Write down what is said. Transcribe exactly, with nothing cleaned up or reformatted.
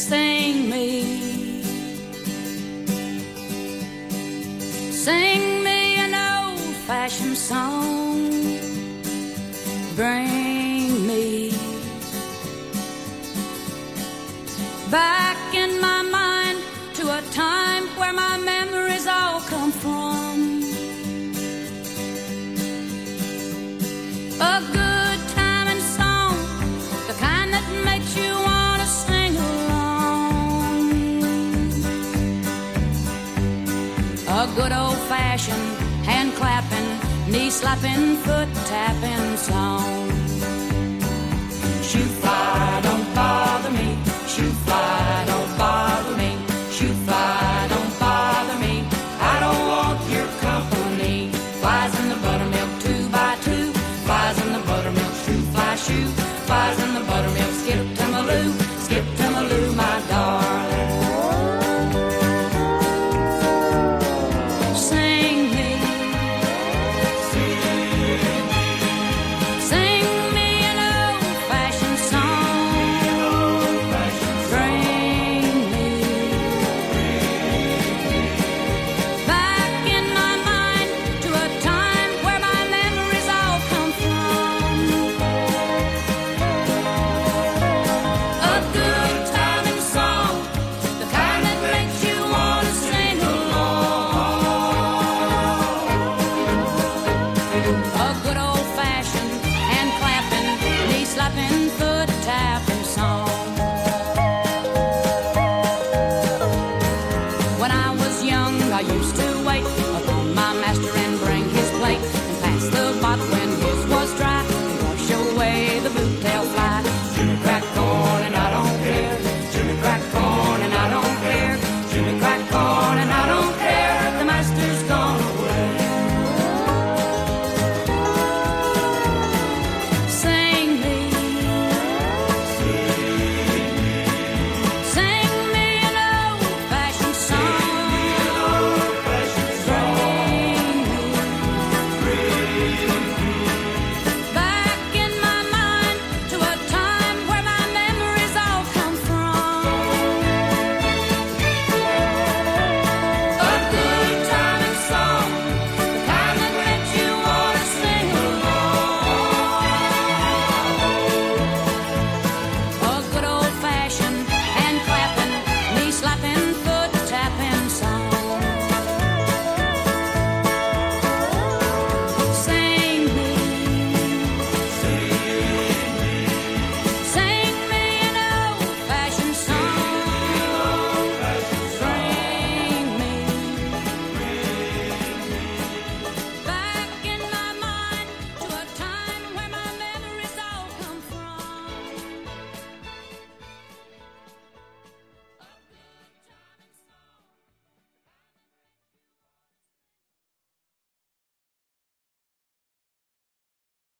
Sing me, sing me an old-fashioned song. Bring me back in my mind to a time where my memories all come from. A good time and song, the kind that makes you want to sing along. A good old-fashioned hand-clapping, knee-slapping, foot-tapping song. Shoot fly, don't bother me. Shoot fly, don't bother me. Shoot fly, don't bother me. I don't want your company. Flies in the buttermilk, two by two. Flies in the buttermilk, shoot fly, shoot. Flies in the buttermilk, skip to Maloo, skip to Maloo, my darling. Sing me, sing me an old-fashioned song. Bring me back in my mind to a time where my memories all come from. A good time and song, the kind that makes you want to sing along. A good old-fashioned hand-clapping, knee-slapping, foot-tapping